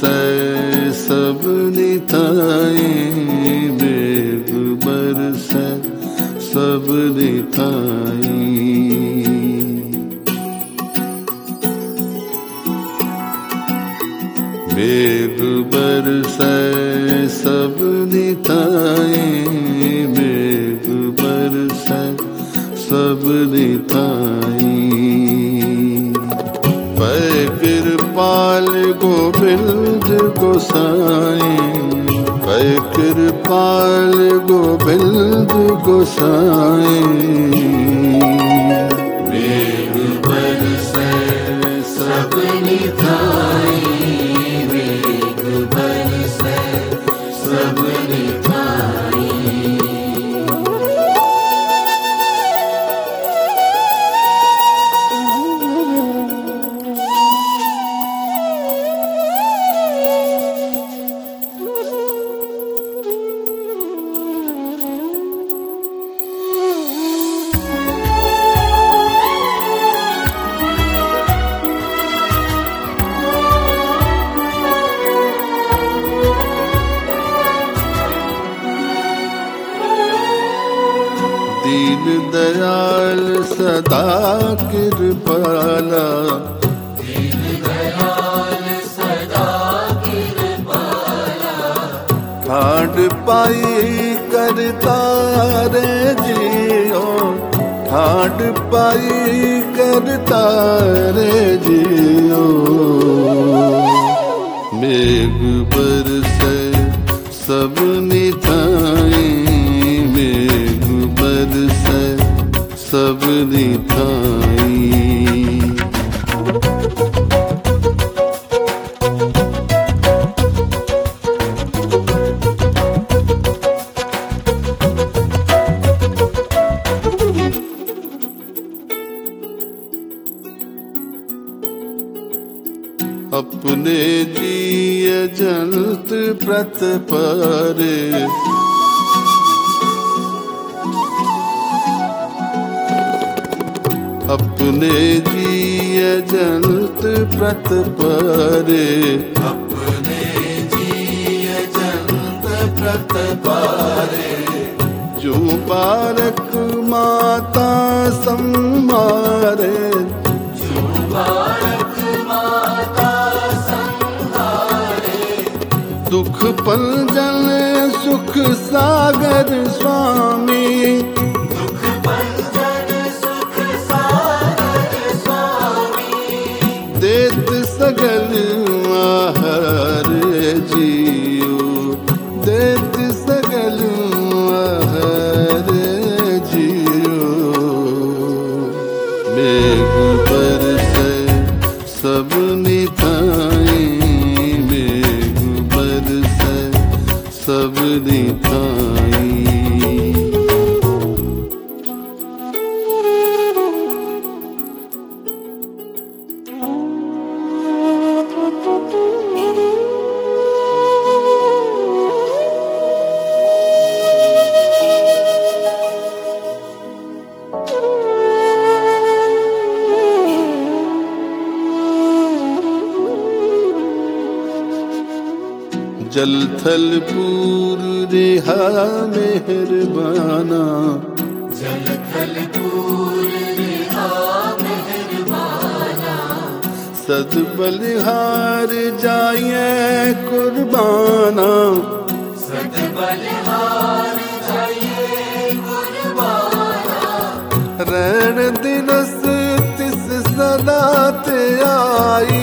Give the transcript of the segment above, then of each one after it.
बरसै सब निथाए, मेघ बरसै सब निथाए। मेघ बरसै सब निथाए, मेघ बरसै सब निथाए। पै कृपाल गोविंद गोसाई, पै कृपाल गोविंद गोसाई। मेघ बरसै सब निथाए, मेघ बरसै सब निथाए। दीन दयाल सदा कृपाला, दीन दयाल सदा कृपाला। ठाड पाई करता रे जियो, ठाड पाई करता रे जियो। मेघ बरसै सब निथाए, मेघ बरसै सब निथाए। अपने जिय जंत प्रत पारे, अपने जिय जंत प्रत पारे, अपने जिय जंत प्रत पारे। जो बारक माता सम्मारे, जो बारक माता संहारे। दुख पंजन सुख सागर स्वामी, दुख पंजन सुख सागर स्वामी। देत सगल आहार जियो, देत सगल आहार जियो। मेघ बरसै सब निथाए, मेघ बरसै सब निथाए। जल थल पूर रिहा मेहरबाना, जल थल पूर रिहा मेहरबाना। सद बलिहार जाइए कुर्बाना, सद बलिहार जाइए कुर्बाना। रैन दिनस तिस सदा ते आई,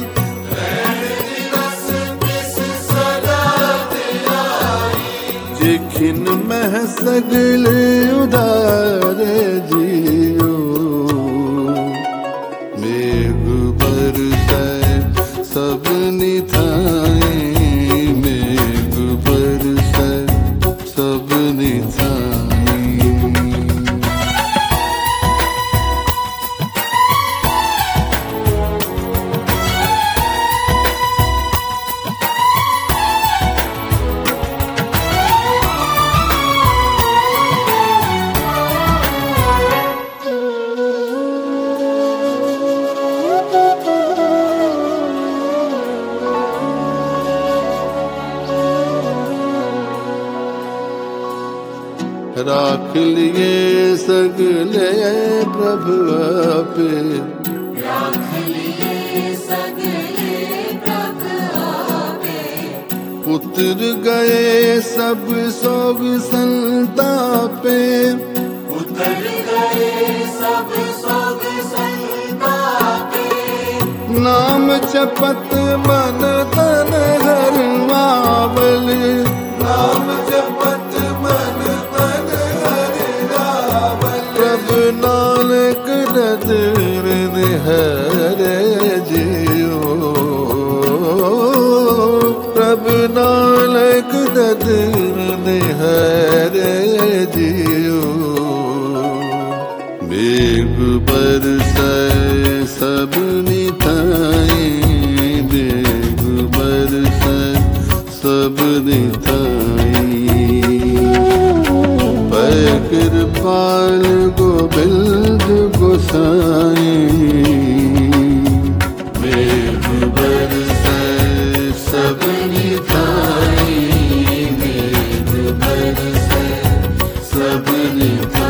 जिखिन मह सगल उदार जियो। मेघ बरसै सब निथाए, मेघ बरसै सब निथाए। राख लिए सगले प्रभु आपे, राख लिए सगले प्रभु आपे। उतर गए सब सोग संतापे, उतर गए सब सोग संतापे। नाम जपत मन तन हर मावल, नाम जपत मन तन हर मावल। प्रभु नानक नदर निहरे जियो, प्रभु नानक नदर निहरे जियो। मेघ बरसै सब निताई, मेघ बरसै सब निताई। पै कृपाल गोविंद गोसाई, मेघ बरसै सब निताई, मेघ बरसै सब निताई।